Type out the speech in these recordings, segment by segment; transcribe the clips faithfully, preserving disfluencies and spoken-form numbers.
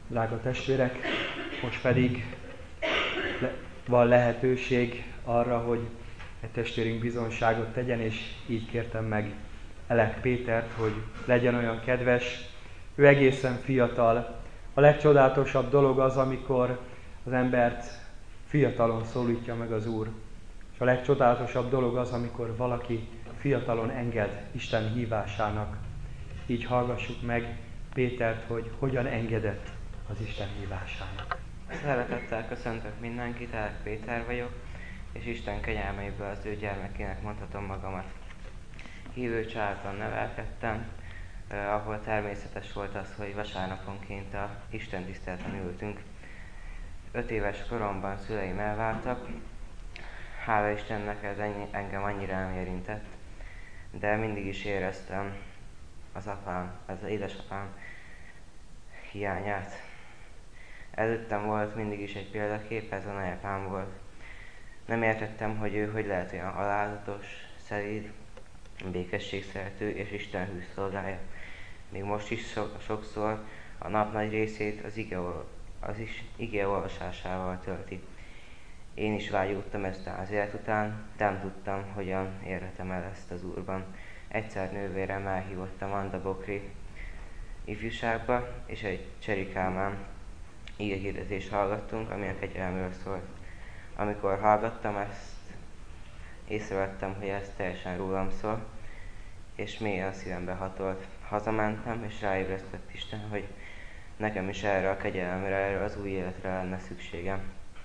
Drága testvérek, most pedig le- van lehetőség arra, hogy egy testvérünk bizonyságot tegyen, és így kértem meg Elek Pétert, hogy legyen olyan kedves. Ő egészen fiatal. A legcsodálatosabb dolog az, amikor az embert fiatalon szólítja meg az Úr. És a legcsodálatosabb dolog az, amikor valaki fiatalon enged Isten hívásának. Így hallgassuk meg Pétert, hogy hogyan engedett az Isten hívásának. Szeretettel köszöntök mindenkit, Elek Péter vagyok, és Isten kegyelmeiből az ő gyermekének mondhatom magamat. Hívő családban nevelkedtem, eh, ahol természetes volt az, hogy vasárnaponként a Isten tiszteleten ültünk. Öt éves koromban szüleim elváltak, hála Istennek ez ennyi, engem annyira nem érintett, de mindig is éreztem az apám, az édesapám hiányát. Előttem volt mindig is egy példakép, ez a nagyapám volt. Nem értettem, hogy ő hogy lehet olyan alázatos, szelíd, békességszerető és istenhű szolgája. Még most is so- sokszor a nap nagy részét az ige, az is ige olvasásával tölti. Én is vágyódtam ezt az élet után, de nem tudtam, hogyan érhetem el ezt az Úrban. Egyszer nővérem elhívott a Manda Bokri ifjúságba, és egy Cseri Kálmán igehirdetést hallgattunk, ami a kegyelemről szólt. Amikor hallgattam ezt, észrevettem, hogy ez teljesen rólam szól, és mélyen a szívembe hatolt. Hazamentem, és ráébresztett Isten, hogy nekem is erre a kegyelemre, erre az új életre lenne szükségem.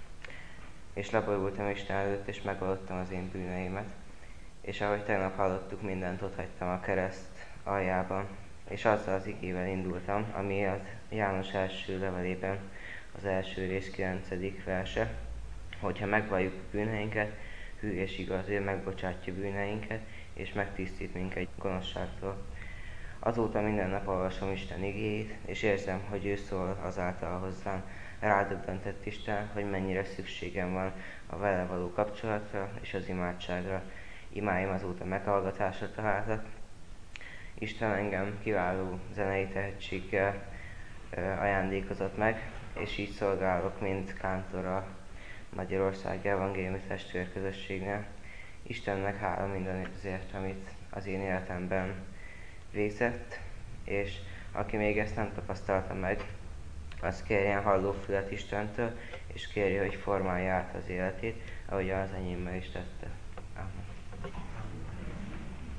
És leborultam Isten előtt, és megvallottam az én bűneimet. És ahogy tegnap hallottuk, mindent ott hagytam a kereszt aljában, és azzal az igével indultam, ami az János első levelében az első rész kilencedik verse, hogyha megvalljuk bűneinket, hű és igaz, ő megbocsátja bűneinket, és megtisztít minket gonoszságtól. Azóta minden nap olvasom Isten igéjét, és érzem, hogy ő szól azáltal hozzám. Rádöbbentett Isten, hogy mennyire szükségem van a vele való kapcsolatra és az imádságra. Imáim azóta meghallgatásra találtak. Isten engem kiváló zenei tehetséggel ajándékozott meg, és így szolgálok, mint kántor a Magyarország Evangéliumi Testvérközösségnél. Istennek hála mindenért, amit az én életemben végzett, és aki még ezt nem tapasztalta meg, az kérjen hallófület Istentől, és kérje, hogy formálja át az életét, ahogy az enyémmel is tette. Amen.